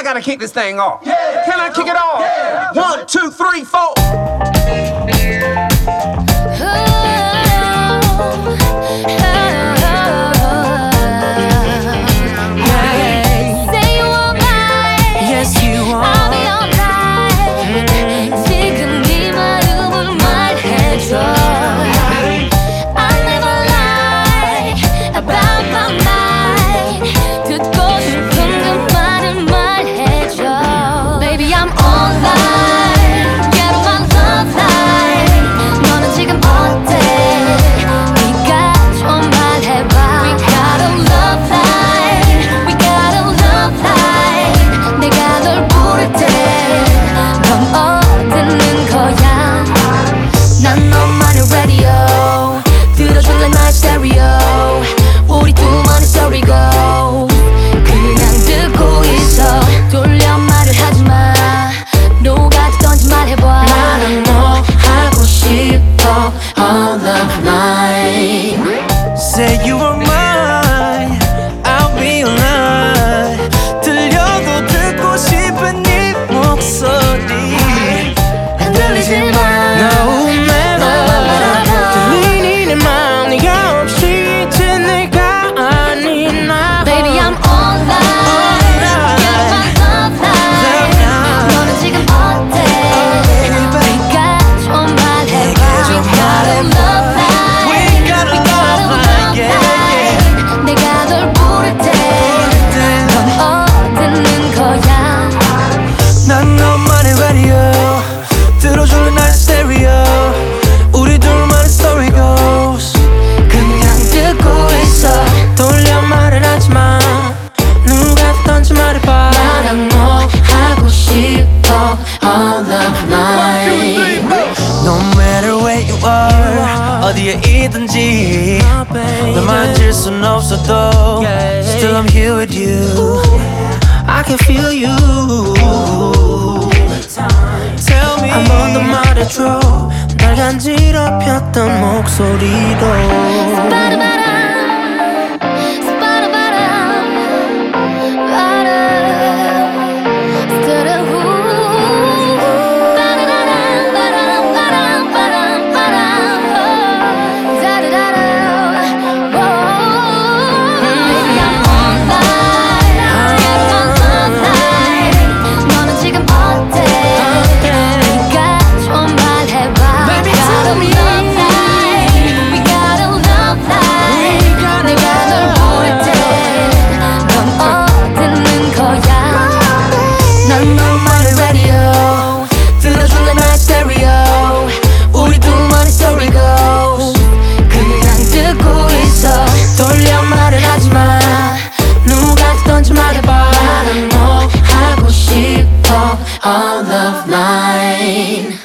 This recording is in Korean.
I gotta kick this thing off. Can I kick it off? 1, 2, 3, 4. 우리 둘만의 story go. 그냥 듣고 있어. 돌려 말을 하지마. 녹아지던지 말해봐. 나는 너 하고 싶어 all of night. Say you are mine, I'll be your light. 들려도 듣고 싶은 네 목소리 흔들리지 마. No matter 들리니 내 맘 네가 없이 난 너만의 radio 들어줄래 날 스테레오. 우리 둘만의 story goes. 그냥 듣고 있어. 돌려 말을 하지마. 누가 듣던지 말해봐. 나랑 뭐 하고 싶어 all of night. No matter where you are, 어디에 있든지 널 만질 순 없어도 Still I'm here with you. I can feel you. Tell me 한번 더 말해줘. 날 간지럽혔던 목소리로. 우리 둘만의 story goes. 그냥 듣고 있어. 돌려 말을 하지마. 누가 듣던지 말해봐. 나는 뭐 하고 싶어 all of night.